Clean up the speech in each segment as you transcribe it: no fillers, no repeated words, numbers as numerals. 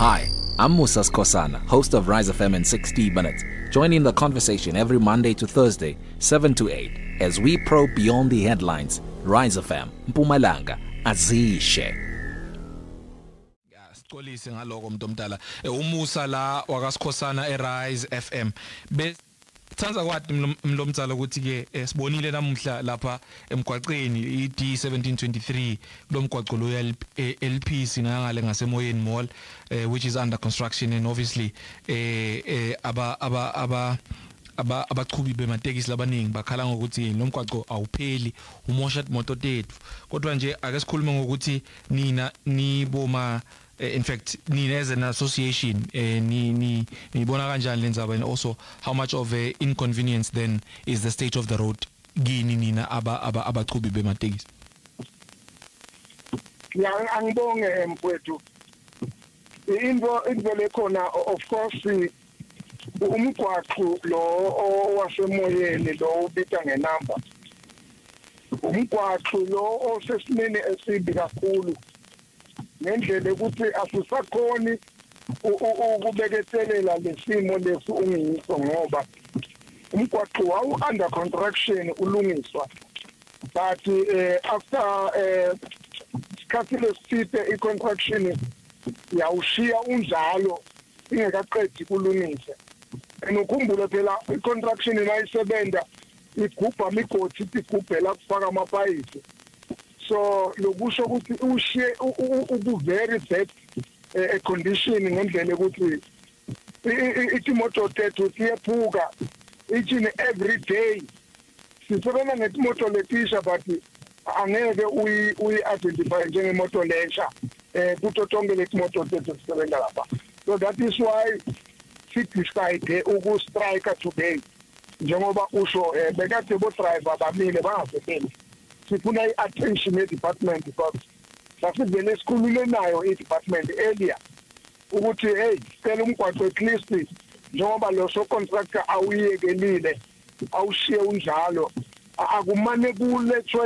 Hi, I'm Musa Skosana, host of Rise FM in 60 Minutes. Join in the conversation every Monday to Thursday, 7 to 8, as we probe beyond the headlines. Rise FM, Mpumalanga, Azishe. Sikolise ngaloko umuntu omdala uMusa la wakasikhosana eRise FM Thanza kwathi mlomtsalo ukuthi ke sibonile namuhla lapha emgwaqeni iD1723 kulomgwaqo lo LP singangale ngasemoyeni mall which is under construction and obviously abaqhubi bematekisi labaningi bakhala ngokuthi lo mgwaqo awupheli umosha imoto tethu kodwa nje ake sikhulume ngokuthi nina niboma in fact nina as an association nibona kanjani lenzaba and also how much of a inconvenience then is the state of the road kini nina abaqhubi bematekisi ya angibonge mfowethu into lekhona of course umgwaqo lo wasemoyeni lo ubita ngenamba umgwaqo lo osesimene esibi kakhulu ngendlela ukuthi asisakhoni ukubekezelela lesimo lesi ungiyiso ngoba umgwaqo wawu under construction ulungiswa but after isikhathi leside iconstruction yawushiya unjalo ingekaqedi kulungisa enukhumbula phela iconstruction mayisebenza igubha imigodi igubhela kufaka amapayipi so lokusho ukuthi ushiye very bad condition ngendlela ukuthi imoto tethu siyephuka each and every day sisebenza ngemoto letisha but angeke uyi identify njengemoto lensha kuto tonke lemoto tethu sisebenza lapha so that is why we decide strike today njengoba usho bekade bo driver bamile bangasebenzi sifuna i-attention ye-department because sasivele esikhulume nayo i-department earlier ukuthi hey sicela umgwaqo at least njengoba lo so contractor awuyekelile awushiye unjalo akumane kulethwe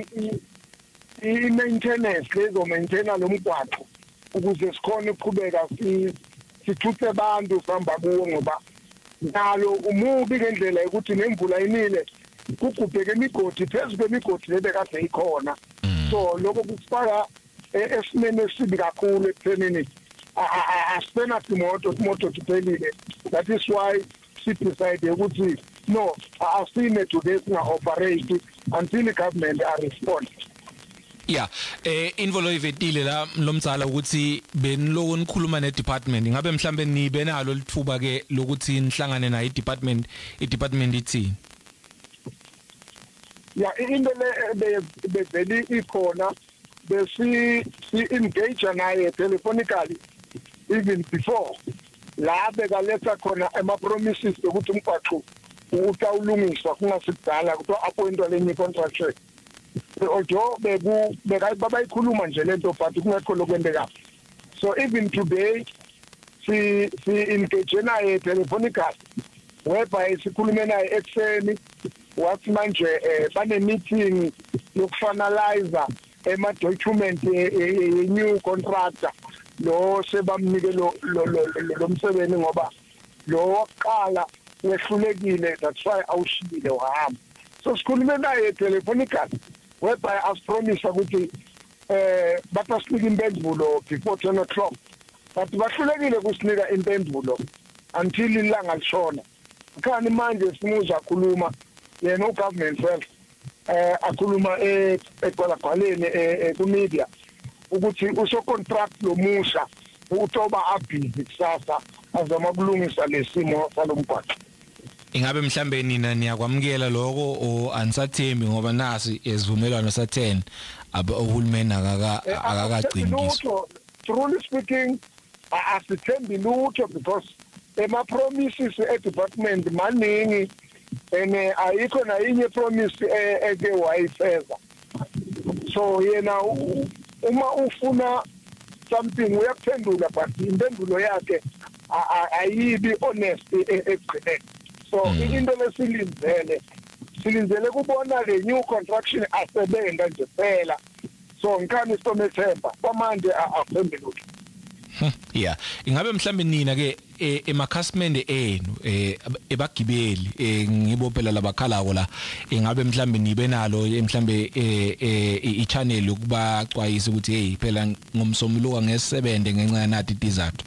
i-maintenance lezo maintainer lo mgwaqo ukuze sikhone ukuqhubeka sithuthe abantu sihamba kuwo ngoba nalo umubi ngendlela ukuthi nemvula inile kugubheke imigodi phezulu kwemigodi lebekade ikhona so lokho kusifaka esimene esibi kakhulu ekuthenini asipena imoto tuphelile that is why she decided ukuthi no asime today singa-operate until the government are respond. Yeah, involo ivetile la lomtsala ukuthi beniloko nikhuluma ne-department ngabe mhlambe nibe nalo lithuba ke lokuthi nihlangane nayo i-department ithini ya into le beveli ikhona besi engage naye telephonically even before la bekaletha khona ama promises ukuthi umgwaqo utawulungiswa kungasidala kuthi appointwa lenye contraction ojo babayikhuluma nje lento but kungekho lokwendeka so even today si engage naye telephonically whereby sikhulume naye ekseni wathi manje bane meeting yokufinalize ema document new contractor lo sebamnike lo msebenzi ngoba lo waqala wehlulekile that's why awushibile wahamba so sikhulume naye telephonically whereby as promise ukuthi batasinika impendulo before 10 o'clock but bahlulekile kusinika impendulo until ilanga lishona khani manje simuza khuluma yena ugovernment first akhuluma eqwalaqwaleni ku media ukuthi uso contract lo Musa utoba abhizi kusasa azama kulungisa lesimo salomgwaqo ingabe mhlambe nina niyakwamukela lokho o ansathembi ngoba nasi esivumelwano sa10 uhulumeni akakagciniswa truly speaking asithembi lutho because ema promises e-department maningi ene ayikho na inye promise eke wayifeza so yena uma ufuna something uyaphendula but impendulo yakhe ayibi honest egcine so into lesilindele kubona le new construction asebenza nje phela so ngikani isomethemba kwamanje aphembelule Yeah, ingabe mhlambe nina ke emakhasmende enu ebagibeli ngibophela labakhalako la ingabe mhlambe nibe nalo mhlambe i-channel ukuba xwayisa ukuthi hey phela ngomsombuluko ngesebende ngenxa yanathi izathu.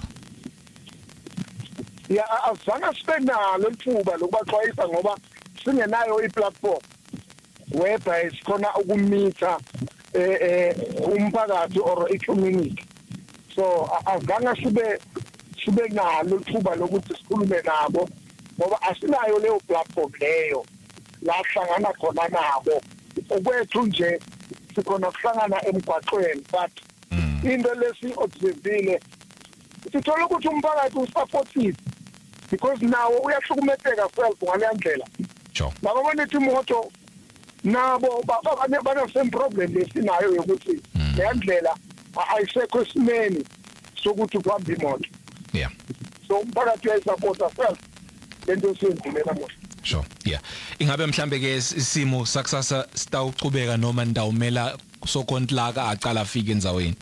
Ya azange sibe nalo ithuba lokubaxwayisa ngoba singenayo i-platform whereby sikhona ukumitha umphakathi or i-community. So azange sibe nalo ithuba lokuthi sikhulume nabo ngoba asinayo leyo platform leyo la hlangana khona nabo. Okwethu nje sikhona kuhlangana emgwaqweni but into lesi observile sithola ukuthi umphakathi usupportive because nawo uyahlukumezeka self ngale ndlela. Sure. Babona ukuthi imoto nabo bana same problem lesinayo yokuthi le ndlela ayisekho esimeni sokuthi kuhambe imoto. Yeah. So umphakathi uyayisupport self lento siyenzile manje. Sure. Yeah. Ingabe mhlambe ke isimo sakusasa sitawuqhubeka noma ndawumela sokonhlaka aqala afike endzaweni.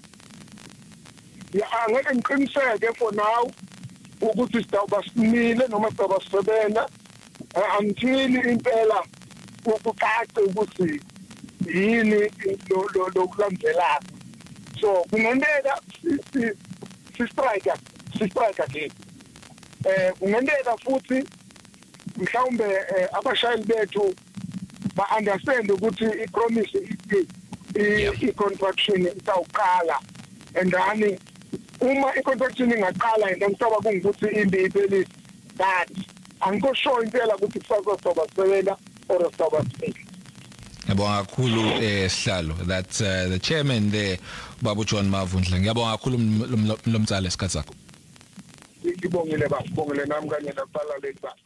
Ya angeke ngiqiniseke for now ukuthi sitawuba simile noma sitawuba sisebenza until impela ukucace ukuthi yini lo kulandelayo. So kungenzeka si strike again. Kungenzeka futhi mhlawumbe abashayeli bethu ba understand ukuthi i-promise i-contraction itawuqala and then uma i-contraction ingaqala and ngithoba kungukuthi imbi iphelile but angikho sure impela ukuthi kusazoba sebenza or soba speak. Ngiyabonga kakhulu sihlalo that the chairman there Babu John Mavundla. Ngiyabonga kakhulu lomtsala esikhathi sakho. Ngibongile nami kanye nabalaleli bakho.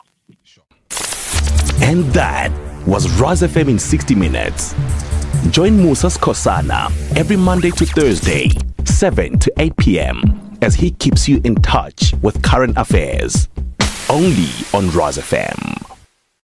And that was Rise FM in 60 minutes. Join Musa Skosana every Monday to Thursday, 7 to 8 p.m. as he keeps you in touch with current affairs. Only on Rise FM.